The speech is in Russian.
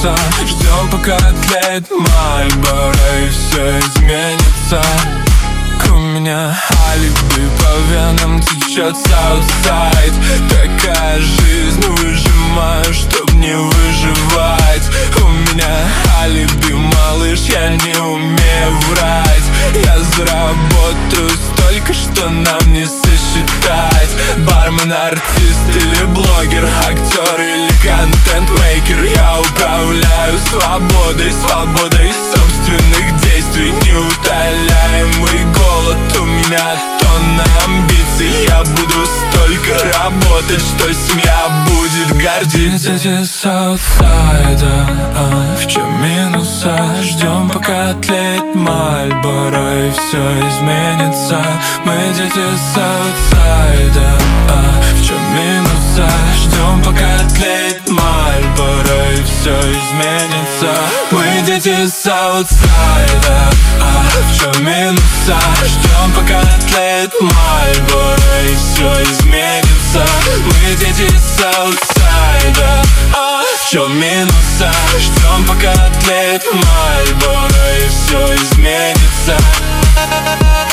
минуса. Ждем, пока отлеет Мальборо и все изменится. У меня алиби, по венам течет Саутсайд. Такая жизнь, выжимаю, чтоб не выживать. У меня алиби, малыш, я не умею врать. Я заработаю столько, что нам не сосчитать. Бармен, артист или блогер, актер или контент-мейкер. Я управляю свободой, свободой собственных действий. Неутоляемый голод, у меня тонна амбиций. Я буду столько работать, что семья будет гордиться. Дети Саутсайда, в чем минуса? Ждем, пока отлеет Мальборо и все изменится. Мы дети Саутсайда, в чем минуса? Ждем, пока отлеет Мальборо и все изменится. Мы дети Саутсайда, в чем минуса? Ждем, пока отлеет Мальборо и все изменится. Мы дети Саутсайда, в чем минуса? Ждем, пока отлеет Мальборо и все изменится.